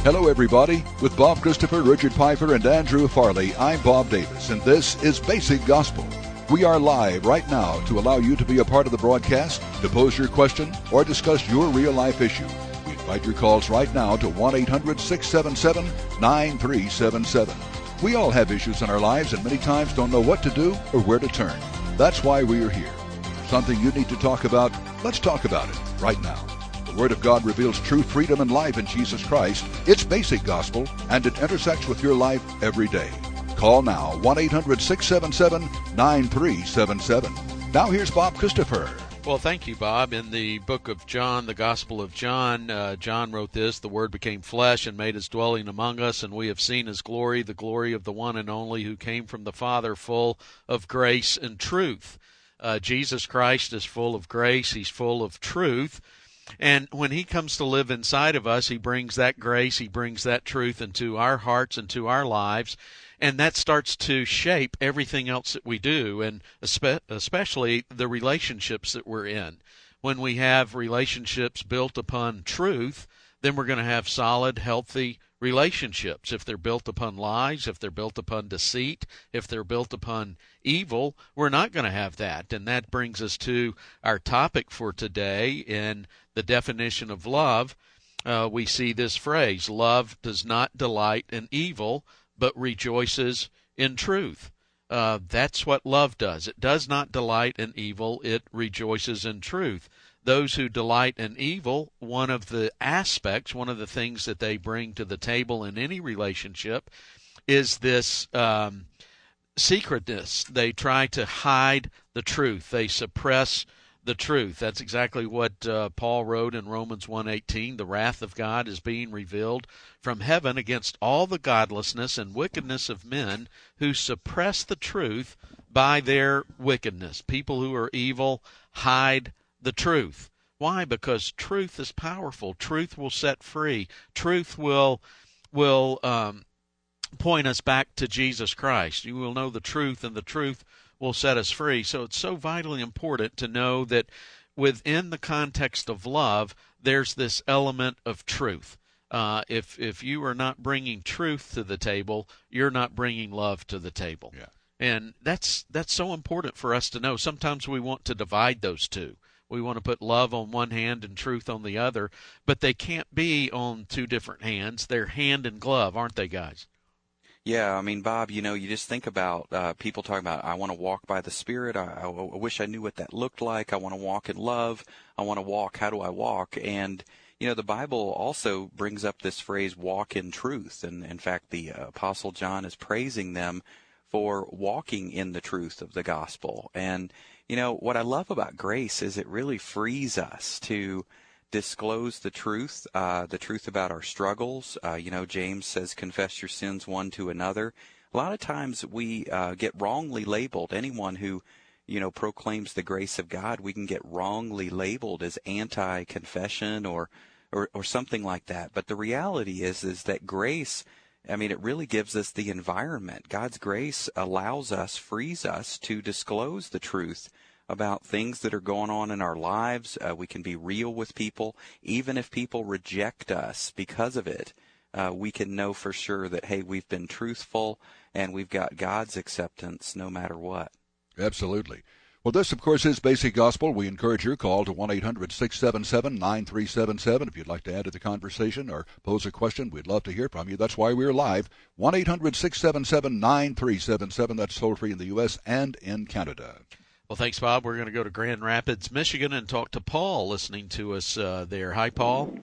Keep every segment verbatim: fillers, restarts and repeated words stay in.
Hello, everybody. With Bob Christopher, Richard Piper, and Andrew Farley, I'm Bob Davis, and this is Basic Gospel. We are live right now to allow you to be a part of the broadcast, to pose your question, or discuss your real-life issue. We invite your calls right now to one eight hundred six seven seven nine three seven seven. We all have issues in our lives and many times don't know what to do or where to turn. That's why we are here. Something you need to talk about? Let's talk about it right now. The Word of God reveals true freedom and life in Jesus Christ. It's basic gospel, and it intersects with your life every day. Call now, one eight hundred six seven seven nine three seven seven. Now here's Bob Christopher. Well, thank you, Bob. In the book of John, the Gospel of John, uh, John wrote this: "The Word became flesh and made his dwelling among us, and we have seen his glory, the glory of the one and only who came from the Father, full of grace and truth." Uh, Jesus Christ is full of grace. He's full of truth. And when he comes to live inside of us, he brings that grace, he brings that truth into our hearts and to our lives, and that starts to shape everything else that we do, and especially the relationships that we're in. When we have relationships built upon truth, then we're going to have solid, healthy relationships. If they're built upon lies, if they're built upon deceit, if they're built upon evil, we're not going to have that. And that brings us to our topic for today. In the definition of love, uh, we see this phrase: love does not delight in evil, but rejoices in truth. Uh, that's what love does. It does not delight in evil, it rejoices in truth. Those who delight in evil, one of the aspects, one of the things that they bring to the table in any relationship is this um, secretness. They try to hide the truth. They suppress the truth. That's exactly what uh, Paul wrote in Romans one eighteen. The wrath of God is being revealed from heaven against all the godlessness and wickedness of men who suppress the truth by their wickedness. People who are evil hide the truth. Why? Because truth is powerful. Truth will set free. Truth will will um, point us back to Jesus Christ. You will know the truth, and the truth will set us free. So it's so vitally important to know that within the context of love, there's this element of truth. Uh, if if you are not bringing truth to the table, you're not bringing love to the table. Yeah. And that's that's so important for us to know. Sometimes we want to divide those two. We want to put love on one hand and truth on the other, but they can't be on two different hands. They're hand and glove, aren't they, guys? Yeah, I mean, Bob, you know, you just think about uh, people talking about, I want to walk by the Spirit. I, I, I wish I knew what that looked like. I want to walk in love. I want to walk. How do I walk? And, you know, the Bible also brings up this phrase, walk in truth. And, in fact, the uh, Apostle John is praising them for walking in the truth of the gospel. And, you know, what I love about grace is it really frees us to disclose the truth, uh, the truth about our struggles. Uh, you know, James says, confess your sins one to another. A lot of times we uh, get wrongly labeled. Anyone who, you know, proclaims the grace of God, we can get wrongly labeled as anti-confession or, or, or something like that. But the reality is, is that grace, I mean, it really gives us the environment. God's grace allows us, frees us to disclose the truth about things that are going on in our lives. Uh, we can be real with people. Even if people reject us because of it, uh, we can know for sure that, hey, we've been truthful and we've got God's acceptance no matter what. Absolutely. Well, this, of course, is Basic Gospel. We encourage your call to one eight hundred six seven seven nine three seven seven. If you'd like to add to the conversation or pose a question, we'd love to hear from you. That's why we're live. one eight hundred six seven seven nine three seven seven. That's toll-free in the U S and in Canada. Well, thanks, Bob. We're going to go to Grand Rapids, Michigan, and talk to Paul listening to us uh, there. Hi, Paul.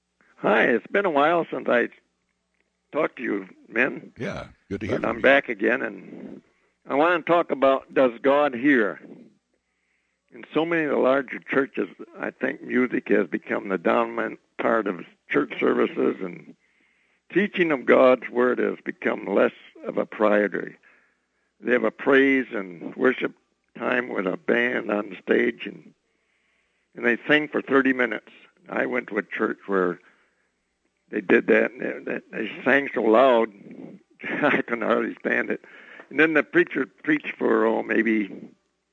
Hi. It's been a while since I talked to you, men. Yeah, good to hear but from I'm you. back again, and I want to talk about, does God hear? In so many of the larger churches, I think music has become the dominant part of church services, and teaching of God's Word has become less of a priority. They have a praise and worship time with a band on the stage, and and they sing for thirty minutes. I went to a church where they did that, and they, they sang so loud, I couldn't hardly stand it. And then the preacher preached for, oh, maybe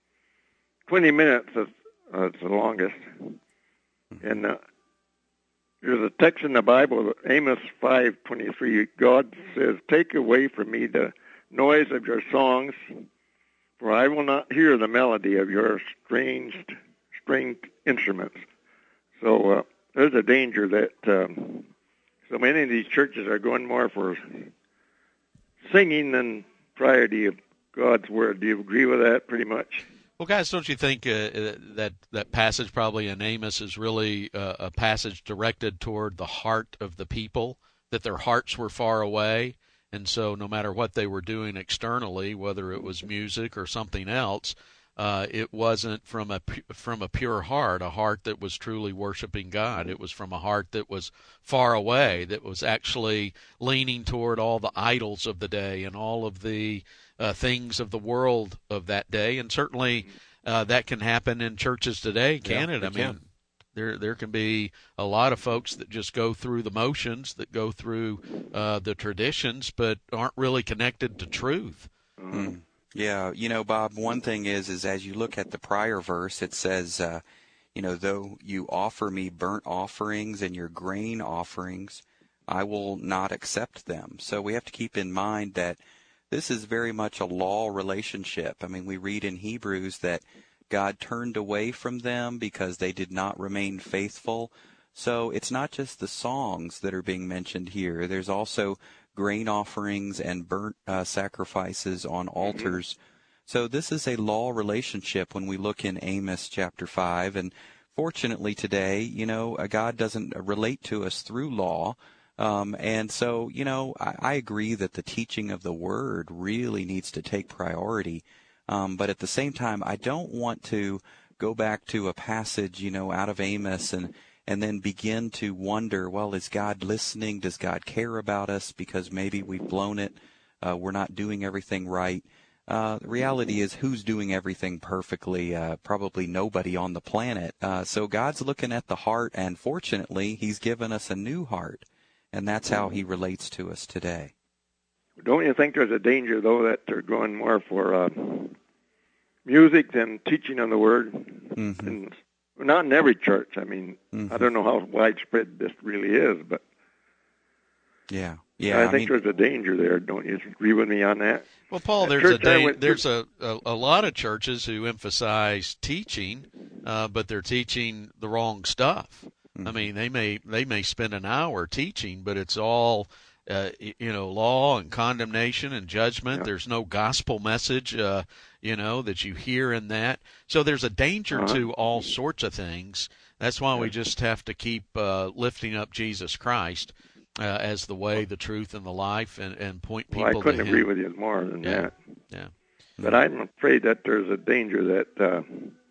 twenty minutes, is, uh, it's the longest. And uh, There's a text in the Bible, Amos five twenty-three. God says, "Take away from me the noise of your songs, for I will not hear the melody of your strange stringed instruments." So uh, there's a danger that um, so many of these churches are going more for singing than priority of God's Word. Do you agree with that pretty much? Well, guys, don't you think uh, that that passage probably in Amos is really uh, a passage directed toward the heart of the people, that their hearts were far away, and so no matter what they were doing externally, whether it was music or something else, uh, it wasn't from a from a pure heart, a heart that was truly worshiping God. It was from a heart that was far away, that was actually leaning toward all the idols of the day and all of the Uh, things of the world of that day, and certainly uh, that can happen in churches today, can yeah, it? I mean, can. there there can be a lot of folks that just go through the motions, that go through uh, the traditions, but aren't really connected to truth. Mm. Yeah, you know, Bob, one thing is, is as you look at the prior verse, it says, uh, you know, though you offer me burnt offerings and your grain offerings, I will not accept them. So we have to keep in mind that this is very much a law relationship. I mean, we read in Hebrews that God turned away from them because they did not remain faithful. So it's not just the songs that are being mentioned here. There's also grain offerings and burnt uh, sacrifices on altars. So this is a law relationship when we look in Amos chapter five. And fortunately today, you know, God doesn't relate to us through law. Um, and so, you know, I, I agree that the teaching of the Word really needs to take priority. Um, but at the same time, I don't want to go back to a passage, you know, out of Amos and, and then begin to wonder, well, is God listening? Does God care about us? Because maybe we've blown it. Uh, we're not doing everything right. Uh, the reality is, who's doing everything perfectly? Uh, probably nobody on the planet. Uh, so God's looking at the heart, and fortunately, He's given us a new heart. And that's how He relates to us today. Don't you think there's a danger, though, that they're going more for uh, music than teaching of the Word? Mm-hmm. And not in every church. I mean, mm-hmm. I don't know how widespread this really is, but yeah, yeah. I, I think mean, there's a danger there. Don't you agree with me on that? Well, Paul, At there's a da- went, there's a, a a lot of churches who emphasize teaching, uh, but they're teaching the wrong stuff. I mean, they may they may spend an hour teaching, but it's all, uh, you know, law and condemnation and judgment. Yeah. There's no gospel message, uh, you know, that you hear in that. So there's a danger uh-huh. to all sorts of things. That's why yeah. we just have to keep uh, lifting up Jesus Christ uh, as the way, the truth, and the life, and, and point people to Him. Well, I couldn't agree with you more than yeah. that. Yeah. But I'm afraid that there's a danger that uh,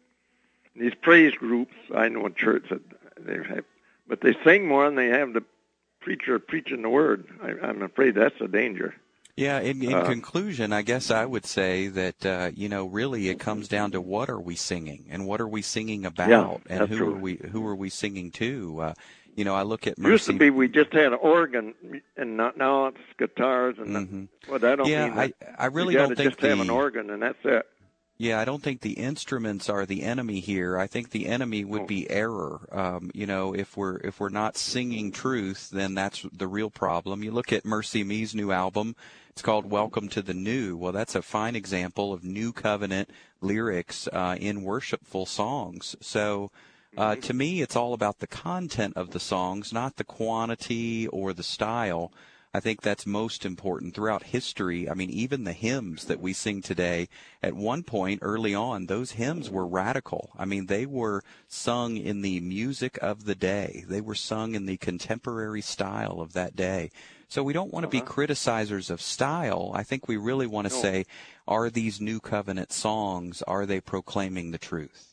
these praise groups, I know in church that they have, but they sing more than they have the preacher preaching the Word. I, I'm afraid that's a danger. Yeah, in, in uh, conclusion, I guess I would say that, uh, you know, really it comes down to what are we singing and what are we singing about yeah, and who true. are we who are we singing to? Uh, you know, I look at Mercy. Used to be we just had an organ, and not, now it's guitars. and mm-hmm. the, Well, I don't yeah, mean that. I, I really you don't think just the, have an organ, and that's it. Yeah, I don't think the instruments are the enemy here. I think the enemy would be error. Um, you know, if we're if we're not singing truth, then that's the real problem. You look at Mercy Me's new album. It's called Welcome to the New. Well, that's a fine example of new covenant lyrics uh, in worshipful songs. So uh, to me, it's all about the content of the songs, not the quantity or the style. I think that's most important throughout history. I mean, even the hymns that we sing today, at one point early on, those hymns were radical. I mean, they were sung in the music of the day. They were sung in the contemporary style of that day. So we don't want to be uh-huh. criticizers of style. I think we really want to no. say, are these new covenant songs, are they proclaiming the truth?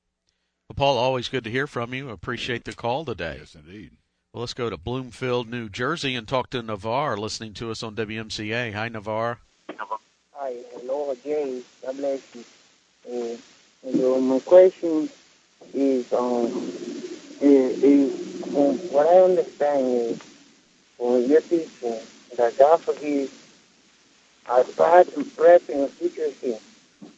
Well, Paul, always good to hear from you. Appreciate the call today. Yes, indeed. Well, let's go to Bloomfield, New Jersey, and talk to Navarre, listening to us on W M C A. Hi, Navarre. Hi, hello again. God bless you. Uh, and, uh, my question is, um, is, is um, what I understand is, when you're teaching that God forgives our past and present and future sin.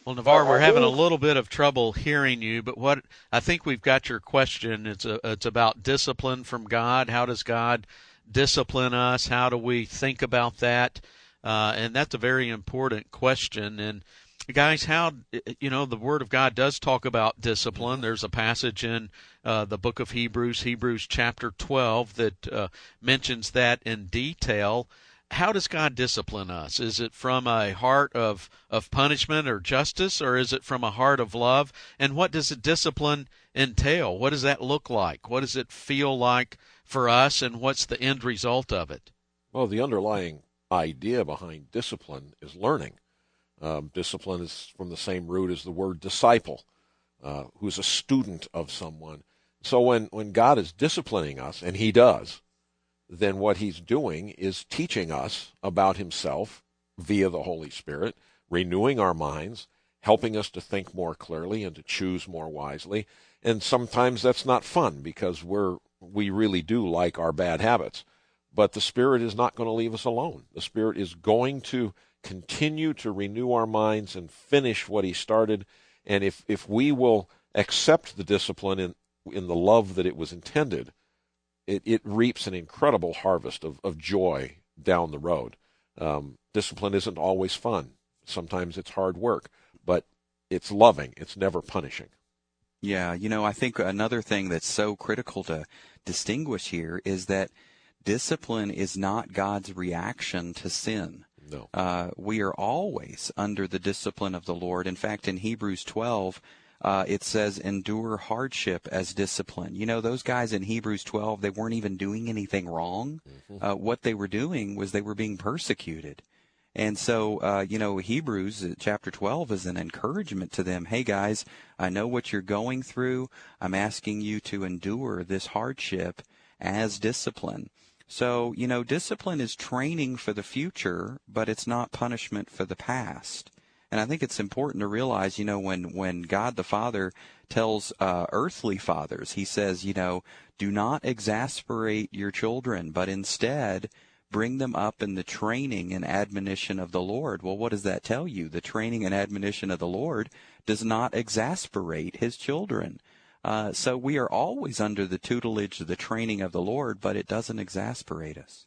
Well, Navarre, Uh, we're I having a think- little bit of trouble hearing you, but what I think we've got your question. It's a, it's about discipline from God. How does God discipline us? How do we think about that? Uh, and that's a very important question. And guys, how, you know, the Word of God does talk about discipline. There's a passage in uh, the book of Hebrews, Hebrews chapter twelve, that uh, mentions that in detail. How does God discipline us? Is it from a heart of, of punishment or justice, or is it from a heart of love? And what does the discipline entail? What does that look like? What does it feel like for us, and what's the end result of it? Well, the underlying idea behind discipline is learning. Um, discipline is from the same root as the word disciple, uh, who's a student of someone. So when, when God is disciplining us, and he does, then what he's doing is teaching us about himself via the Holy Spirit, renewing our minds, helping us to think more clearly and to choose more wisely. And sometimes that's not fun, because we're we really do like our bad habits. But the Spirit is not going to leave us alone. The Spirit is going to continue to renew our minds and finish what he started. And if, if we will accept the discipline in, in the love that it was intended, It, it reaps an incredible harvest of, of joy down the road. Um, discipline isn't always fun. Sometimes it's hard work, but it's loving. It's never punishing. Yeah, you know, I think another thing that's so critical to distinguish here is that discipline is not God's reaction to sin. No. Uh, we are always under the discipline of the Lord. In fact, in Hebrews twelve, Uh, it says, endure hardship as discipline. You know, those guys in Hebrews twelve, they weren't even doing anything wrong. Mm-hmm. Uh, what they were doing was they were being persecuted. And so, uh, you know, Hebrews uh, chapter twelve is an encouragement to them. Hey, guys, I know what you're going through. I'm asking you to endure this hardship as discipline. So, you know, discipline is training for the future, but it's not punishment for the past. And I think it's important to realize, you know, when, when God the Father tells uh, earthly fathers, he says, you know, do not exasperate your children, but instead bring them up in the training and admonition of the Lord. Well, what does that tell you? The training and admonition of the Lord does not exasperate his children. Uh, so we are always under the tutelage of the training of the Lord, but it doesn't exasperate us.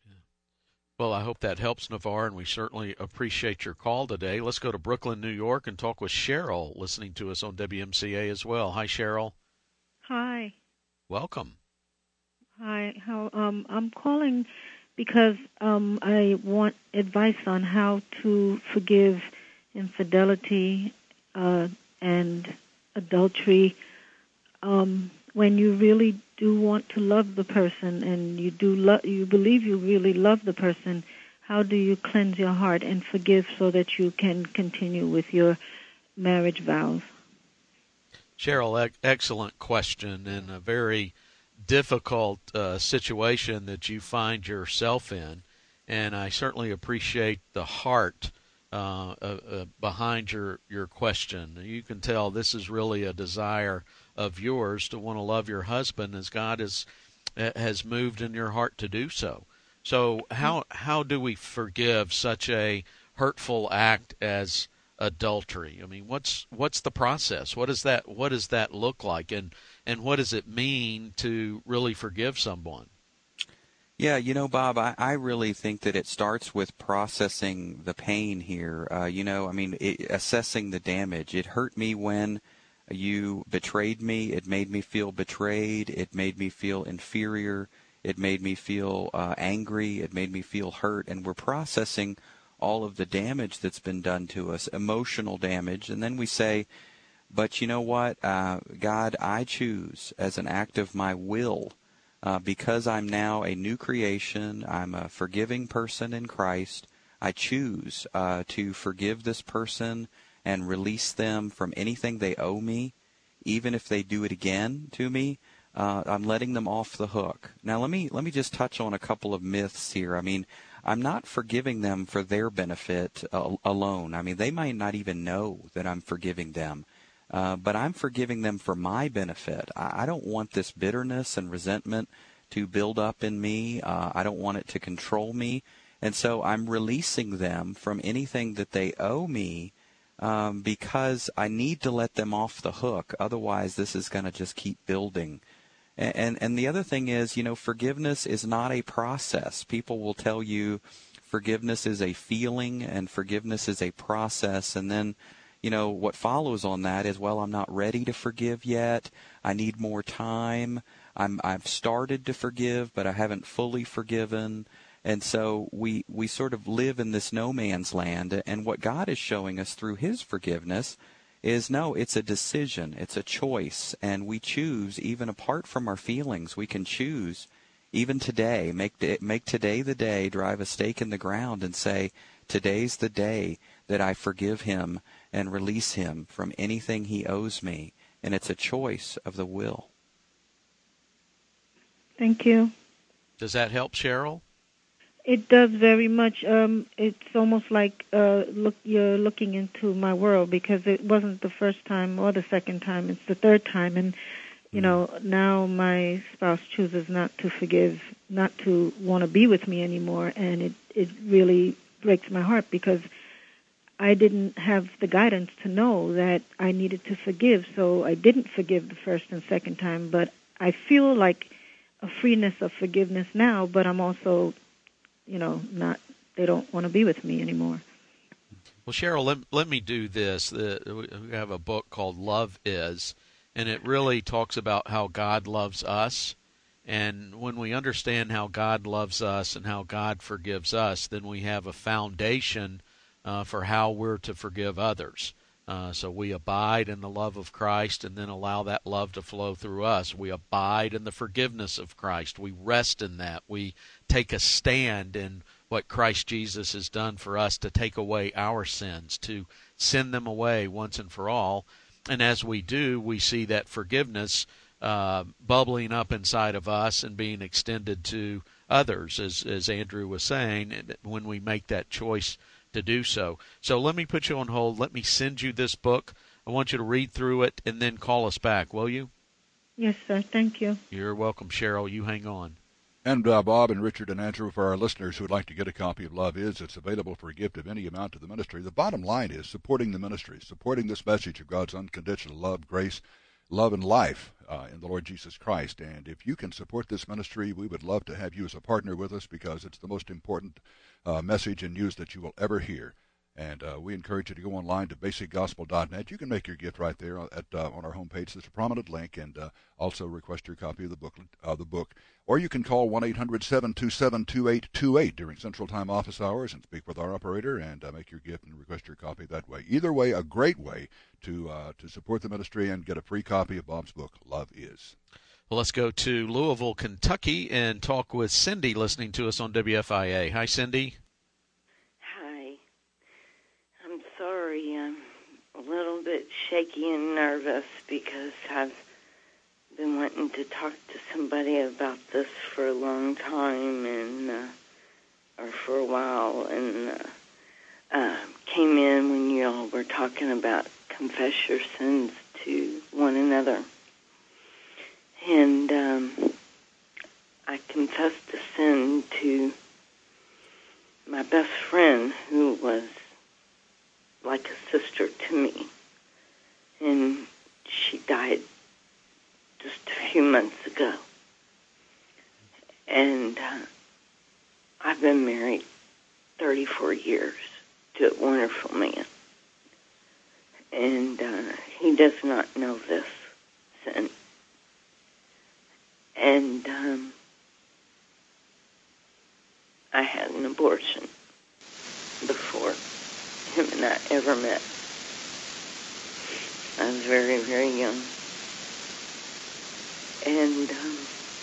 Well, I hope that helps, Navarre, and we certainly appreciate your call today. Let's go to Brooklyn, New York, and talk with Cheryl, listening to us on W M C A as well. Hi, Cheryl. Hi. Welcome. Hi. How? Um, I'm calling because um, I want advice on how to forgive infidelity uh, and adultery um, when you really do want to love the person, and you do lo- you believe you really love the person. How do you cleanse your heart and forgive so that you can continue with your marriage vows? Cheryl, ec- excellent question, and a very difficult uh, situation that you find yourself in. And I certainly appreciate the heart uh, uh, uh, behind your, your question. You can tell this is really a desire of yours to want to love your husband as God has has moved in your heart to do so. So how how do we forgive such a hurtful act as adultery? I mean, what's what's the process? What does that what does that look like, and and what does it mean to really forgive someone? Yeah, you know, Bob, I, I really think that it starts with processing the pain here. Uh, you know, I mean, it, assessing the damage. It hurt me when you betrayed me. It made me feel betrayed. It made me feel inferior. It made me feel uh, angry. It made me feel hurt. And we're processing all of the damage that's been done to us, emotional damage. And then we say, but you know what, uh, God, I choose as an act of my will, uh, because I'm now a new creation, I'm a forgiving person in Christ, I choose uh, to forgive this person and release them from anything they owe me, even if they do it again to me. Uh, I'm letting them off the hook. Now, let me let me just touch on a couple of myths here. I mean, I'm not forgiving them for their benefit uh, alone. I mean, they might not even know that I'm forgiving them, uh, but I'm forgiving them for my benefit. I, I don't want this bitterness and resentment to build up in me. Uh, I don't want it to control me. And so I'm releasing them from anything that they owe me um, because I need to let them off the hook. Otherwise, this is going to just keep building. And, and and the other thing is, you know, forgiveness is not a process. People will tell you forgiveness is a feeling and forgiveness is a process. And then, you know, what follows on that is, well, I'm not ready to forgive yet. I need more time. I'm, I've started to forgive, but I haven't fully forgiven. And so we, we sort of live in this no man's land. And what God is showing us through his forgiveness is, no, it's a decision. It's a choice. And we choose, even apart from our feelings, we can choose, even today, make, make today the day, drive a stake in the ground and say, today's the day that I forgive him and release him from anything he owes me. And it's a choice of the will. Thank you. Does that help, Cheryl? It does very much. Um, it's almost like uh, look, you're looking into my world, because it wasn't the first time or the second time. It's the third time. And, you know, now my spouse chooses not to forgive, not to want to be with me anymore. And it, it really breaks my heart, because I didn't have the guidance to know that I needed to forgive. So I didn't forgive the first and second time. But I feel like a freeness of forgiveness now, but I'm also, you know, not, they don't want to be with me anymore. Well, Cheryl, let, let me do this. The, we have a book called Love Is, and it really talks about how God loves us. And when we understand how God loves us and how God forgives us, then we have a foundation uh, for how we're to forgive others. Uh, so we abide in the love of Christ and then allow that love to flow through us. We abide in the forgiveness of Christ. We rest in that. We take a stand in what Christ Jesus has done for us to take away our sins, to send them away once and for all. And as we do, we see that forgiveness uh, bubbling up inside of us and being extended to others, as, as Andrew was saying, when we make that choice to do so. So let me put you on hold. Let me send you this book. I want you to read through it and then call us back, will you? Yes, sir. Thank you. You're welcome, Cheryl. You hang on. And uh, Bob and Richard and Andrew, for our listeners who would like to get a copy of Love Is, it's available for a gift of any amount to the ministry. The bottom line is supporting the ministry, supporting this message of God's unconditional love, grace, love, and life uh, in the Lord Jesus Christ. And if you can support this ministry, we would love to have you as a partner with us, because it's the most important uh, message and news that you will ever hear. And uh, we encourage you to go online to basic gospel dot net. You can make your gift right there at uh, on our homepage. There's a prominent link, and uh, also request your copy of the booklet, uh, the book. Or you can call one eight hundred seven two seven two eight two eight during Central Time office hours and speak with our operator and uh, make your gift and request your copy that way. Either way, a great way to uh, to support the ministry and get a free copy of Bob's book, Love Is. Well, let's go to Louisville, Kentucky, and talk with Cindy, listening to us on W F I A. Hi, Cindy. Sorry, I'm a little bit shaky and nervous because I've been wanting to talk to somebody about this for a long time, and uh, or for a while, and uh, uh, came in when you all were talking about confess your sins to one another. And um, I confessed a sin to my best friend, who was like a sister to me. And she died just a few months ago. And uh, I've been married thirty-four years to a wonderful man. And uh, he does not know this sin. And um, I had an abortion before him and I ever met. I was very, very young. And um,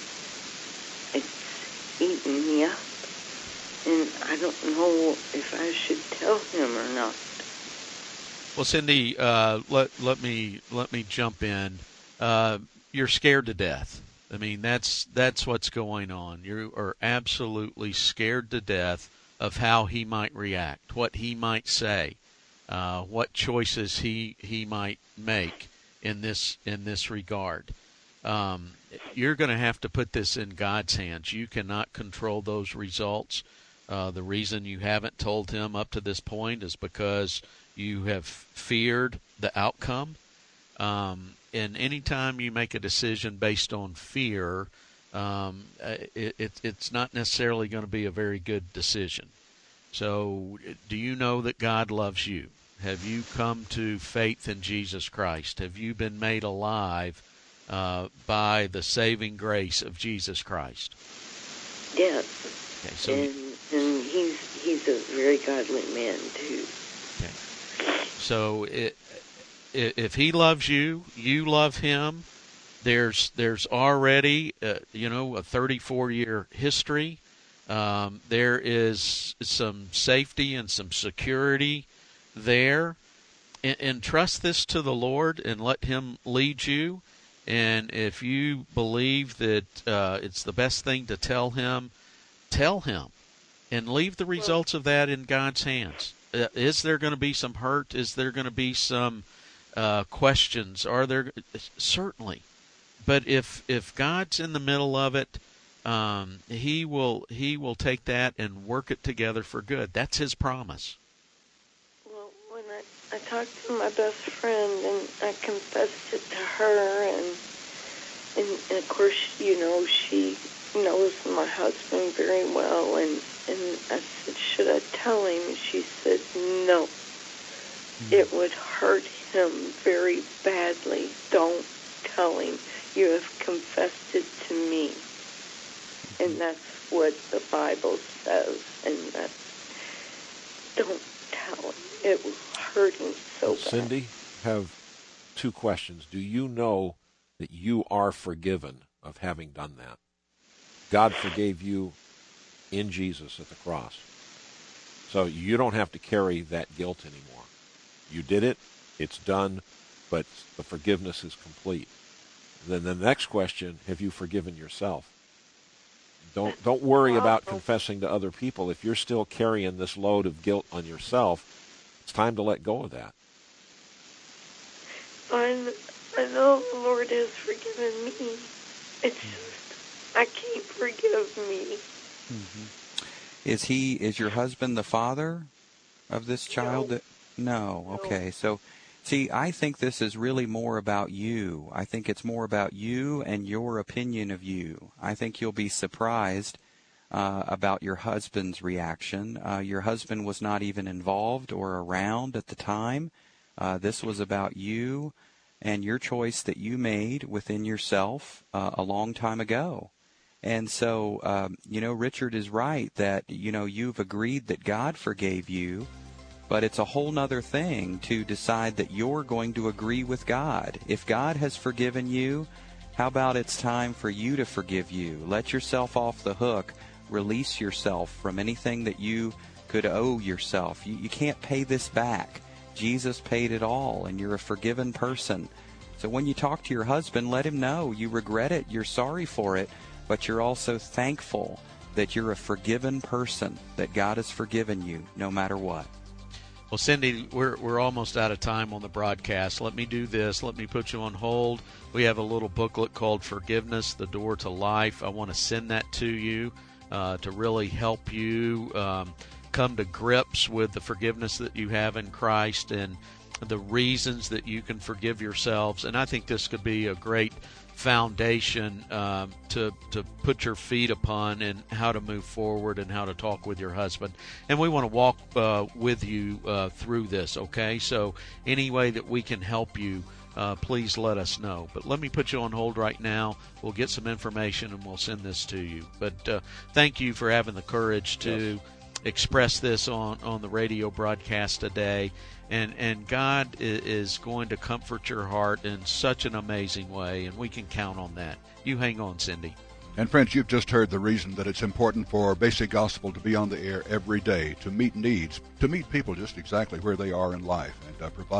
it's eaten me up. And I don't know if I should tell him or not. Well, Cindy, uh, let let me let me jump in. Uh, you're scared to death. I mean, that's that's what's going on. You are absolutely scared to death of how he might react, what he might say, uh, what choices he he might make in this in this regard. Um, you're going to have to put this in God's hands. You cannot control those results. Uh, the reason you haven't told him up to this point is because you have feared the outcome. Um, and anytime you make a decision based on fear, um, it, it, it's not necessarily going to be a very good decision. So do you know that God loves you? Have you come to faith in Jesus Christ? Have you been made alive uh, by the saving grace of Jesus Christ? Yes. Okay, so and, and he's he's a very godly man, too. Okay. So it, if he loves you, you love him. There's there's already uh, you know a thirty-four year history. Um, there is some safety and some security there, and, and trust this to the Lord and let him lead you. And if you believe that uh, it's the best thing to tell him, tell him, and leave the results of that in God's hands. Uh, is there going to be some hurt? Is there going to be some uh, questions? Are there? Certainly. But if if God's in the middle of it, um, he will he will take that and work it together for good. That's his promise. Well, when I, I talked to my best friend and I confessed it to her, and, and and of course, you know, she knows my husband very well, and, and I said, should I tell him? And she said, no. Mm. It would hurt him very badly. Don't tell him. You have confessed it to me. And that's what the Bible says. And that's, don't tell him. It was hurting so bad. Cindy, have two questions. Do you know that you are forgiven of having done that? God forgave you in Jesus at the cross. So you don't have to carry that guilt anymore. You did it, it's done, but the forgiveness is complete. Then the next question, have you forgiven yourself? Don't don't worry about confessing to other people. If you're still carrying this load of guilt on yourself, it's time to let go of that. I, I know the Lord has forgiven me. It's just, I can't forgive me. Mm-hmm. Is he, is your husband the father of this child? No. No. No. Okay. So, see, I think this is really more about you. I think it's more about you and your opinion of you. I think you'll be surprised uh, about your husband's reaction. Uh, your husband was not even involved or around at the time. Uh, this was about you and your choice that you made within yourself uh, a long time ago. And so, um, you know, Richard is right that, you know, you've agreed that God forgave you, but it's a whole nother thing to decide that you're going to agree with God. If God has forgiven you, how about it's time for you to forgive you? Let yourself off the hook. Release yourself from anything that you could owe yourself. You, you can't pay this back. Jesus paid it all, and you're a forgiven person. So when you talk to your husband, let him know you regret it, you're sorry for it, but you're also thankful that you're a forgiven person, that God has forgiven you no matter what. Well, Cindy, we're we're almost out of time on the broadcast. Let me do this. Let me put you on hold. We have a little booklet called Forgiveness, The Door to Life. I want to send that to you uh, to really help you um, come to grips with the forgiveness that you have in Christ and the reasons that you can forgive yourselves. And I think this could be a great foundation um, to to put your feet upon and how to move forward and how to talk with your husband. And we want to walk uh, with you uh, through this, okay? So any way that we can help you, uh, please let us know. But let me put you on hold right now. We'll get some information and we'll send this to you. But uh, thank you for having the courage to yes. express this on, on the radio broadcast today. And and God is going to comfort your heart in such an amazing way, and we can count on that. You hang on, Cindy. And friends, you've just heard the reason that it's important for Basic Gospel to be on the air every day, to meet needs, to meet people just exactly where they are in life, and uh, provide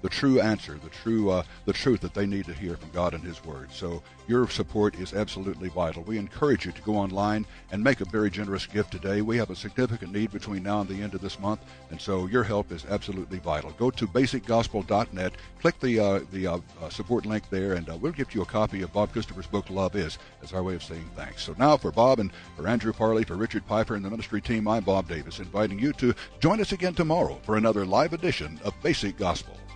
the true answer, the true uh, the truth that they need to hear from God and His Word. So your support is absolutely vital. We encourage you to go online and make a very generous gift today. We have a significant need between now and the end of this month, and so your help is absolutely vital. Go to basic gospel dot net, click the uh, the uh, uh, support link there, and uh, we'll give you a copy of Bob Christopher's book, Love Is, as our way of saying thanks. So now for Bob and for Andrew Farley, for Richard Piper and the ministry team, I'm Bob Davis, inviting you to join us again tomorrow for another live edition of Basic Gospel.